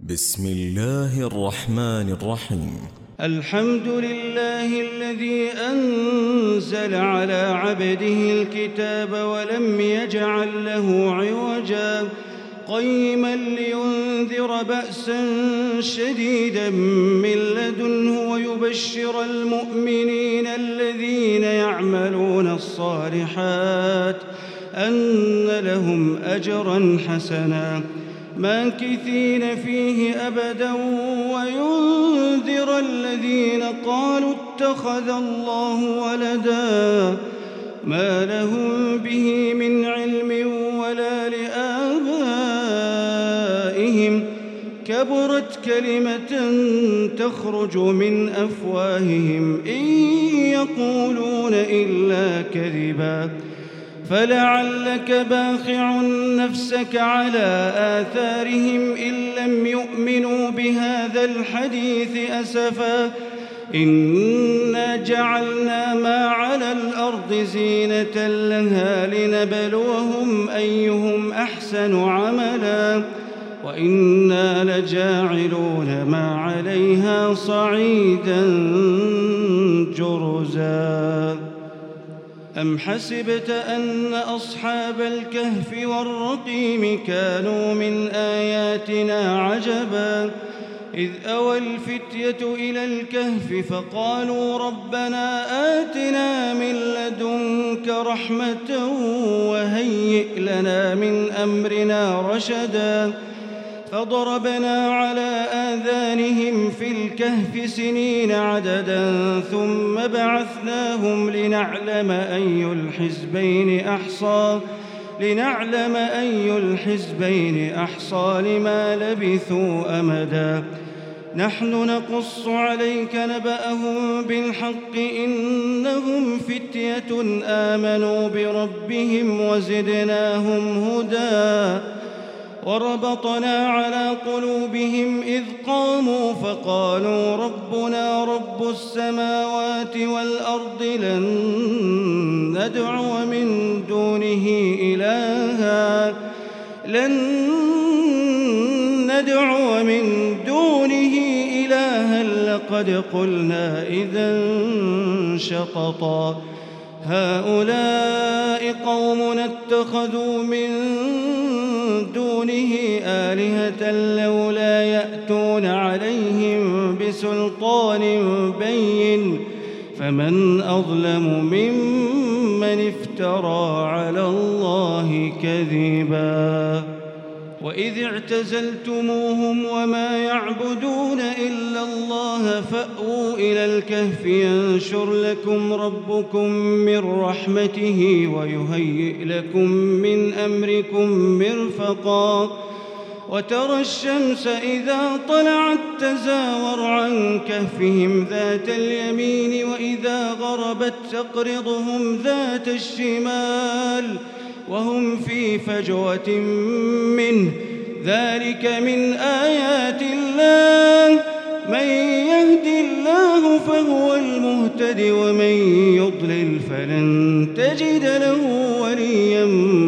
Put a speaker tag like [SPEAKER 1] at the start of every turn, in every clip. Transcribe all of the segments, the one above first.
[SPEAKER 1] بسم الله الرحمن الرحيم.
[SPEAKER 2] الحمد لله الذي أنزل على عبده الكتاب ولم يجعل له عوجا قيما لينذر بأسا شديدا من لدنه ويبشر المؤمنين الذين يعملون الصالحات أن لهم أجرا حسنا ماكثين فيه أبدا وينذر الذين قالوا اتخذ الله ولدا ما لهم به من علم ولا لآبائهم كبرت كلمة تخرج من أفواههم إن يقولون إلا كذبا فلعلك باخع نفسك على آثارهم إن لم يؤمنوا بهذا الحديث أسفا إنا جعلنا ما على الأرض زينة لها لنبلوهم أيهم أحسن عملا وإنا لجاعلون ما عليها صعيدا جرزا أم حسبت أن أصحاب الكهف والرقيم كانوا من آياتنا عجبا إذ أوى الفتية إلى الكهف فقالوا ربنا آتنا من لدنك رحمة وهيئ لنا من أمرنا رشدا فضربنا على آذانهم في الكهف سنين عددا ثم بعثناهم لنعلم أي الحزبين أحصى لما لبثوا أمدا نحن نقص عليك نبأهم بالحق إنهم فتية آمنوا بربهم وزدناهم هدى وربطنا على قلوبهم إذ قاموا فقالوا ربنا رب السماوات والأرض لن ندعو من دونه إلها لقد قلنا إذا شططا هؤلاء قومنا اتخذوا من دونه آلهة لولا يأتون عليهم بسلطان بين فمن أظلم ممن افترى على الله كذبا وإذ اعتزلتموهم وما يعبدون إلا الله فأووا إلى الكهف ينشر لكم ربكم من رحمته ويهيئ لكم من أمركم مرفقا وترى الشمس إذا طلعت تزاور عن كهفهم ذات اليمين وإذا غربت تقرضهم ذات الشمال وهم في فجوة منه ذلك من آيات الله من يهد الله فهو المهتد ومن يضلل فلن تجد له وليا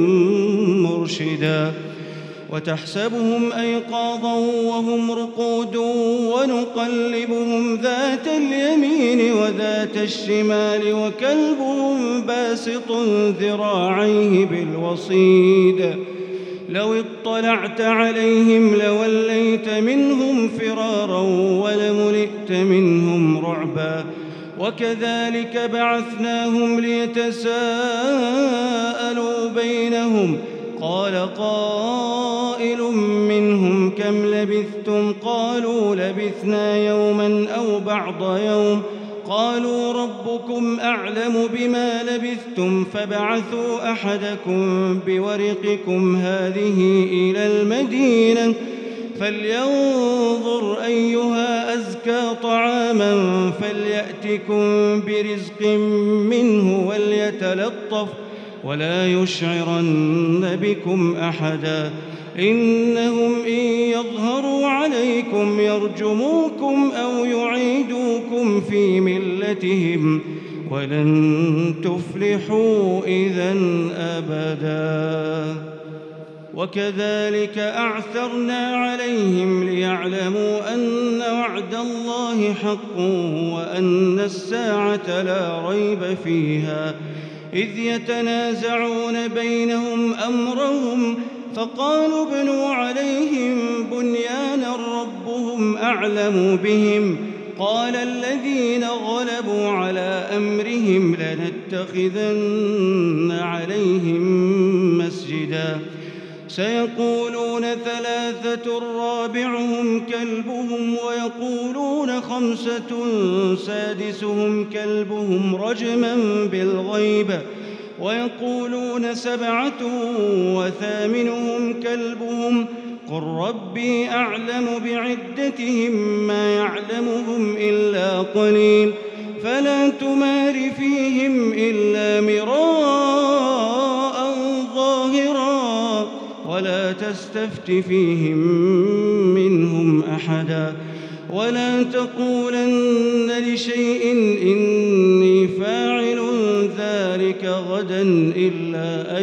[SPEAKER 2] مرشدا وتحسبهم أيقاظا وهم رقود ونقلبهم ذات اليمين وذات الشمال وكلبهم باسط ذراعيه بالوصيد لو اطلعت عليهم لوليت منهم فرارا ولملئت منهم رعبا وكذلك بعثناهم ليتساءلوا بينهم قال قائل منهم كم لبثتم قالوا لبثنا يوما أو بعض يوم قالوا ربكم أعلم بما لبثتم فابعثوا أحدكم بورقكم هذه إلى المدينة فلينظر أيها أزكى طعاما فليأتكم برزق منه وليتلطف ولا يشعرن بكم أحدا إنهم إن يظهروا عليكم يرجموكم أو يعيدوكم في ملتهم ولن تفلحوا إذا أبدا وكذلك أعثرنا عليهم ليعلموا أن وعد الله حق وأن الساعة لا ريب فيها إذ يتنازعون بينهم أمرهم فقالوا ابنوا عليهم بنيانا ربهم أعلم بهم قال الذين غلبوا على أمرهم لنتخذن عليهم مسجدا سيقولون ثلاثة رابعهم كلبهم ويقولون خمسة سادسهم كلبهم رجما بالغيب ويقولون سبعة وثامنهم كلبهم قل ربي أعلم بعدتهم ما يعلمهم إلا قليل فلا تمار فيهم إلا مراء ظاهرا ولا تستفت فيهم منهم أحدا ولا تقولن لشيء إني فاعل ذلك غدا إلا أن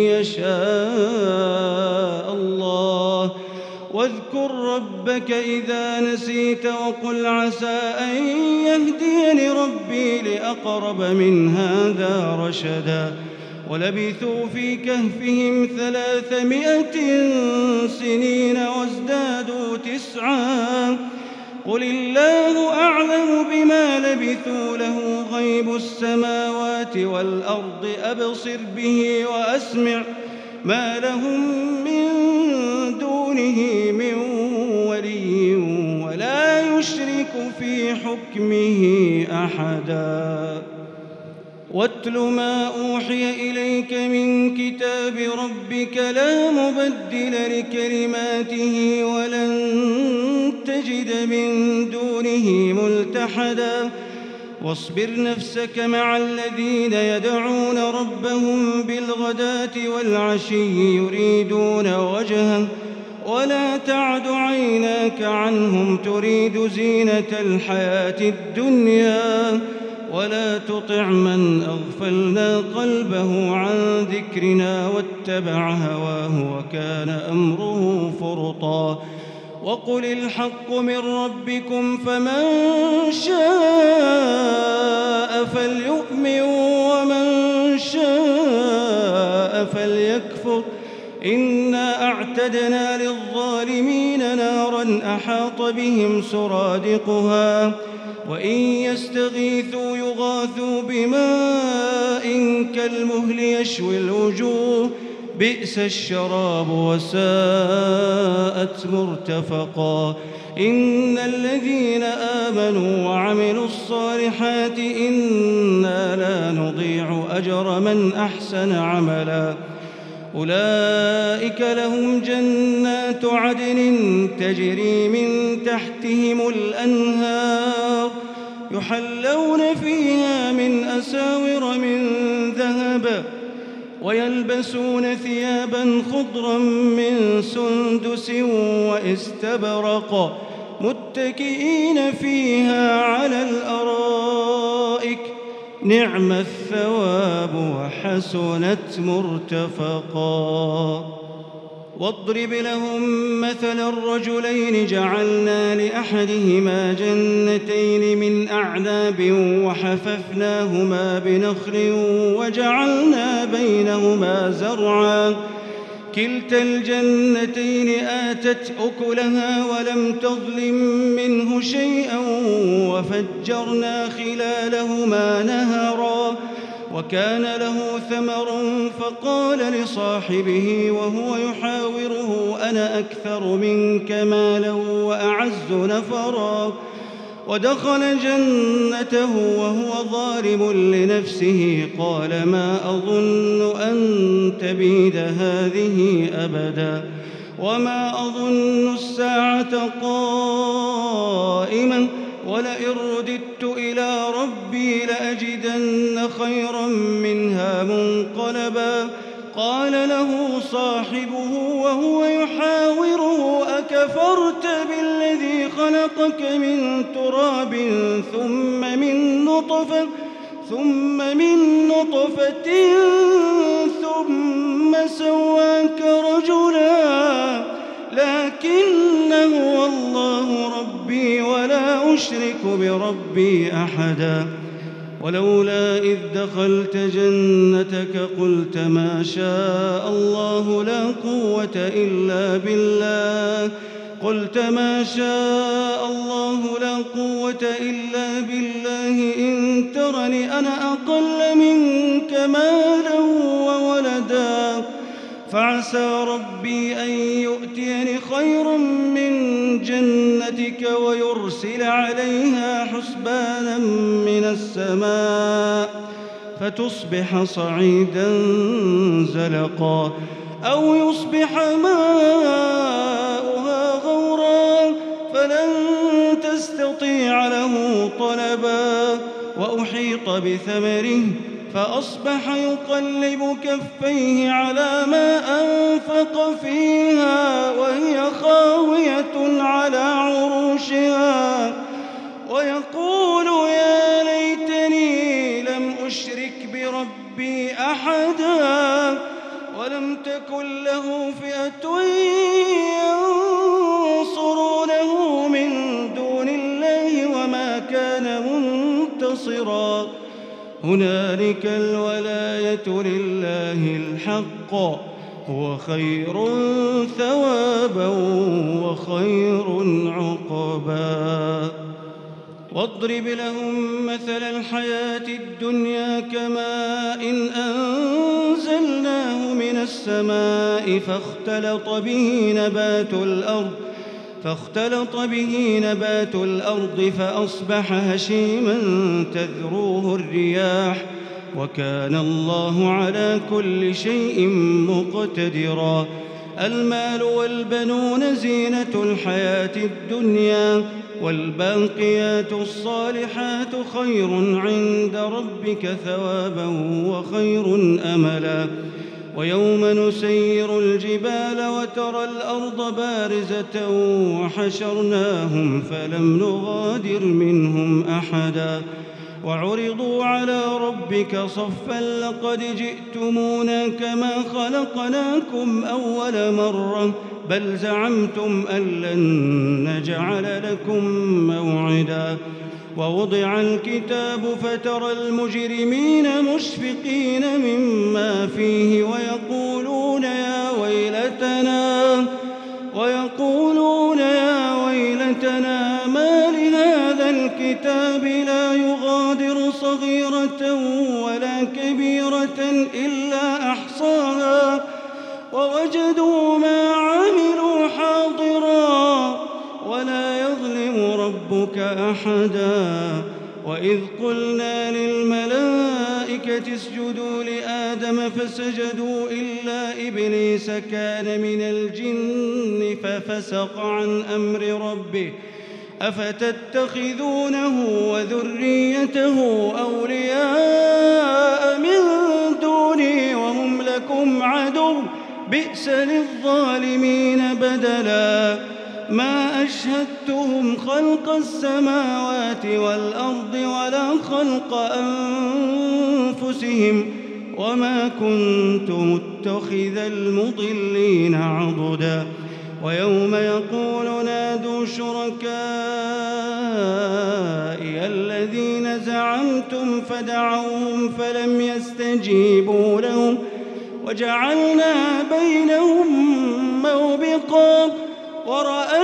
[SPEAKER 2] يشاء الله واذكر ربك إذا نسيت وقل عسى أن يهديني ربي لأقرب من هذا رشدا ولبثوا في كهفهم 300 سنين وازدادوا 9 قل الله أعلم بما لبثوا له غيب السماوات والأرض أبصر به وأسمع ما لهم من دونه من ولي ولا يشرك في حكمه أحدا واتل ما أوحي إليك من كتاب ربك لا مبدل لكلماته ولن تجد من دونه ملتحدا واصبر نفسك مع الذين يدعون ربهم بالغداة والعشي يريدون وجهه ولا تعد عيناك عنهم تريد زينة الحياة الدنيا ولا تطع من أغفلنا قلبه عن ذكرنا واتبع هواه وكان أمره فرطا وقل الحق من ربكم فمن شاء فليؤمن ومن شاء فليكفر إنا أعتدنا للظالمين نارا أحاط بهم سرادقها وإن يستغيثوا يغاثوا بماء كالمهل يشوي الوجوه بئس الشراب وساءت مرتفقا إن الذين آمنوا وعملوا الصالحات إنا لا نضيع أجر من أحسن عملا أولئك لهم جنات عدن تجري من تحتهم الأنهار يحلون فيها من أساور من ذهب ويلبسون ثيابا خضرا من سندس واستبرق متكئين فيها على الأرائك نعم الثواب وحسنت مرتفقا واضرب لهم مثل الرجلين جعلنا لأحدهما جنتين من أعناب وحففناهما بنخل وجعلنا بينهما زرعا كلتا الجنتين آتت أكلها ولم تظلم منه شيئا وفجرنا خلالهما نهرا وكان له ثمر فقال لصاحبه وهو يحاوره أنا أكثر منك مالا وأعز نفرا ودخل جنته وهو ظالم لنفسه قال ما أظن أن تبيد هذه أبدا وما أظن الساعة قائمة ولئن رددت إلى ربي لأجدن خيرا منها منقلبا قال له صاحبه وهو يحاوره أكفرت بالذي خلقك من تراب ثم من نطفة ثم سواك رجلا لكن هو الله ربي ولا أشرك بربي أحدا ولولا إذ دخلت جنتك قلت ما شاء الله لا قوة إلا بالله إن ترني أنا أقل منك مالا وولدا فعسى ربي أن يؤتيني خيرا من جنتك ويرسل عليها حسبانا من السماء فتصبح صعيدا زلقا أو يصبح ماؤها غورا فلن تستطيع له طلبا وأحيط بثمره فأصبح يقلب كفيه على ما أنفق فيها وهي خاوية على عروشها ويقول يا ليتني لم أشرك بربي أحدا ولم تكن له فئة ينصرونه من دون الله وما كان منتصرا هنالك الولاية لله الحق هو خير ثوابا وخير عقبا واضرب لهم مثل الحياة الدنيا كماء أنزلناه من السماء فاختلط به نبات الأرض فأصبح هشيما تذروه الرياح وكان الله على كل شيء مقتدرا المال والبنون زينة الحياة الدنيا والباقيات الصالحات خير عند ربك ثوابا وخير أملا ويوم نسير الجبال وترى الأرض بارزة وحشرناهم فلم نغادر منهم أحدا وعرضوا على ربك صفا لقد جئتمونا كما خلقناكم أول مرة بل زعمتم أن لن نجعل لكم موعدا ووضع الكتاب فترى المجرمين مشفقين مما فيه ويقولون يا ويلتنا ما لهذا الكتاب لا يغادر صغيرة ولا كبيرة إلا أحصاها ووجدوا ما عملوا حاضرا ولا يظلم ربك أحدا وإذ قلنا للملائكة اسجدوا لآدم فسجدوا إلا إبليس كان من الجن ففسق عن أمر ربه أفتتخذونه وذريته أولياء من دوني وهم لكم عدو بئس للظالمين بدلا ما أشهدتهم خلق السماوات والأرض ولا خلق أنفسهم وما كنت متخذ المضلين عضدا ويوم يقول نادوا شركائي الذين زعمتم فدعوهم فلم يستجيبوا لهم وجعلنا بينهم موبقا ورأى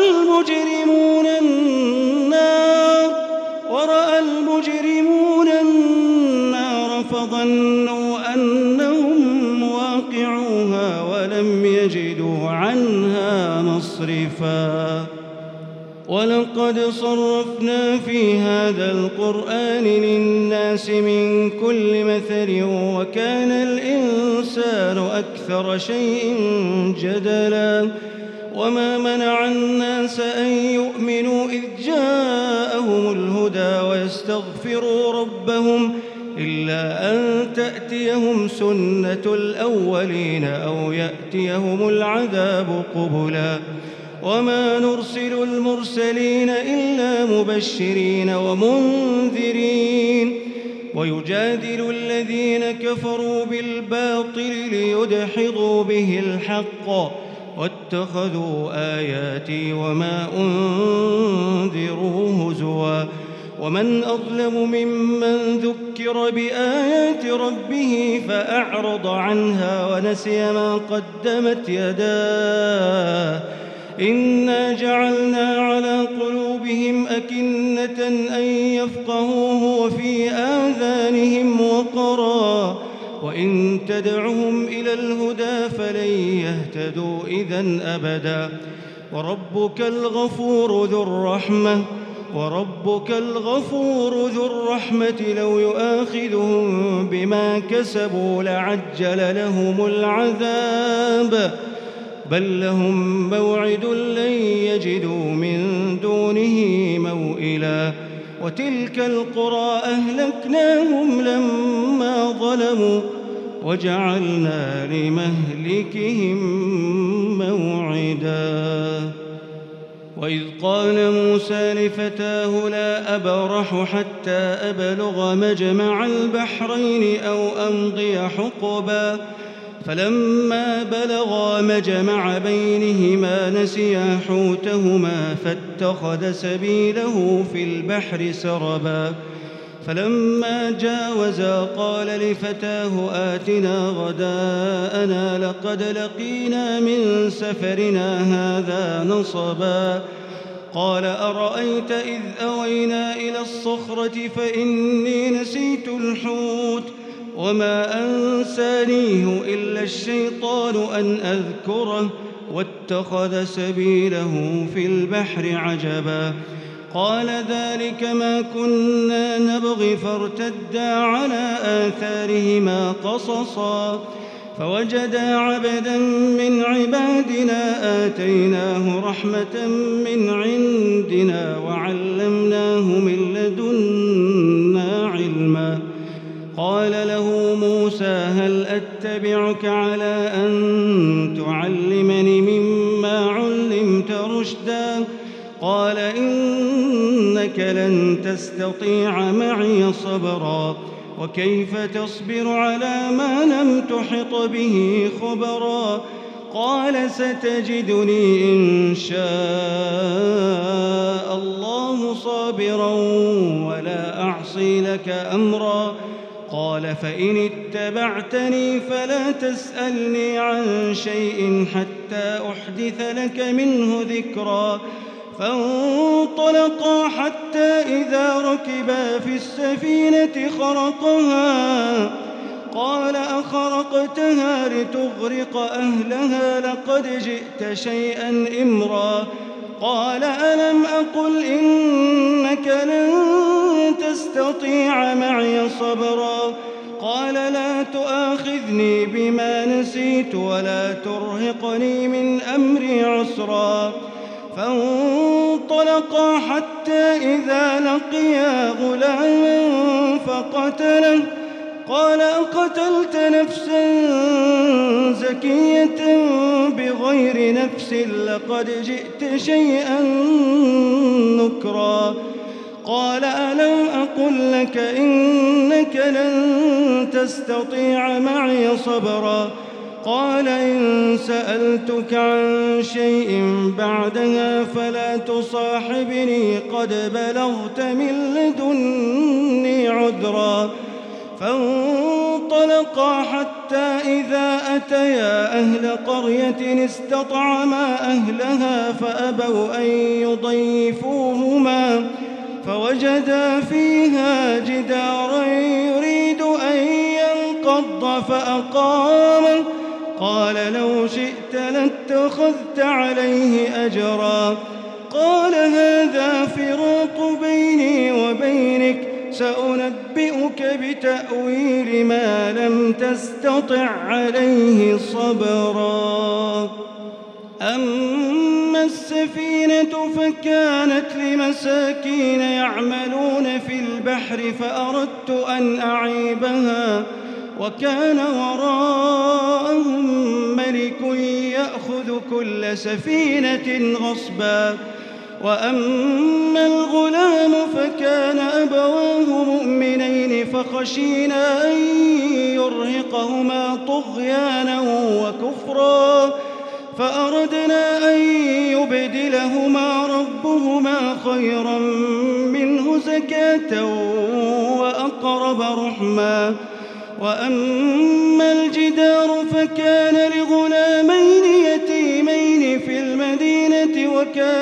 [SPEAKER 2] المجرمون النار فظنوا أنهم واقعوها ولم يجدوا عنها مصرفا ولقد صرفنا في هذا القرآن للناس من كل مثل وكان الإنسان أكثر شيء جدلا وما منع الناس أن يؤمنوا إذ جاءهم الهدى ويستغفروا ربهم إلا أن تأتيهم سنة الأولين أو يأتيهم العذاب قبلا وما نرسل المرسلين إلا مبشرين ومنذرين ويجادل الذين كفروا بالباطل ليدحضوا به الحق واتخذوا آياتي وما أنذروا هزوا ومن أظلم ممن ذكر بآيات ربه فأعرض عنها ونسي ما قدمت يداه إنا جعلنا على قلوبهم أكنة أن يفقهوه وفي آذانهم وقرا وإن تدعهم إلى الهدى فلن يهتدوا إذن أبدا وربك الغفور ذو الرحمة لو يؤاخذهم بما كسبوا لعجل لهم العذاب بل لهم موعد لن يجدوا من دونه موئلا وتلك القرى أهلكناهم لما ظلموا وجعلنا لمهلكهم موعدا وإذ قال موسى لفتاه لا أبرح حتى أبلغ مجمع البحرين أو أمضي حقبا فلما بلغا مجمع بينهما نسيا حوتهما فاتخذ سبيله في البحر سربا فلما جاوزا قال لفتاه آتنا غداءنا لقد لقينا من سفرنا هذا نصبا قال أرأيت إذ أوينا إلى الصخرة فإني نسيت الحوت وما أنسانيه إلا الشيطان أن أذكره واتخذ سبيله في البحر عجبا قال ذلك ما كنا نبغي فارتدا على آثارهما قصصا فوجدا عبدا من عبادنا آتيناه رحمة من عندنا وعلمناه من لدنا علما قال له موسى هل أتبعك على أن تعلمني مما علمت رشدا قال إنك لن تستطيع معي صبرا وكيف تصبر على ما لم تحط به خبرا قال ستجدني إن شاء الله صابرا ولا أعصي لك أمرا قال فإن اتبعتني فلا تسألني عن شيء حتى أحدث لك منه ذكرا فانطلقا حتى إذا ركبا في السفينة خرقها قال أخرقتها لتغرق أهلها لقد جئت شيئا إمرا قال ألم أقل إنك لن تستطيع معي صبرا قال لا تؤاخذني بما نسيت ولا ترهقني من أمري عسرا فانطلقا حتى إذا لقيا غلاما فقتله قال أقتلت نفسا زكية بغير نفس لقد جئت شيئا نكرا قال ألم أقل لك إنك لن تستطيع معي صبرا قال إن سألتك عن شيء بعدها فلا تصاحبني قد بلغت من لدني عذرا فانطلقا حتى إذا أتيا أهل قرية استطعما أهلها فأبوا أن يضيفوهما فوجدا فيها جدارا يريد أن ينقض فأقامه قال لو شئت لاتخذت عليه أجرا قال هذا فراق بيني وبينك سأنبئك بتأويل ما لم تستطع عليه صبرا أما السفينة فكانت لمساكين يعملون في البحر فأردت أن أعيبها وكان وراءهم ملك يأخذ كل سفينة غصبا وأما الغلام فكان أبواه مؤمنين فخشينا أن يرهقهما طغيانا وكفرا فأردنا أن يبدلهما ربهما خيرا منه زكاة وأقرب رحما وأما الجدار فكان لغلامين يتيمين في المدينة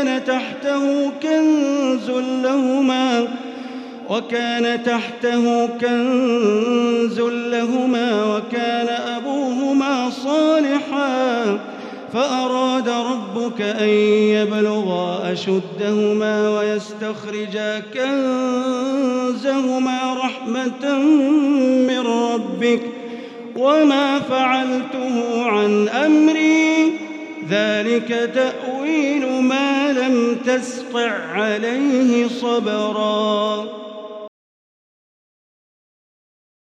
[SPEAKER 2] وكان تحته كنز لهما وكان أبوهما صالحا فأراد ربك أن يبلغا أشدهما ويستخرجا كنزهما رحمة من ربك وما فعلته عن أمري ذلك تأويل ما لم تسطع عليه صبرا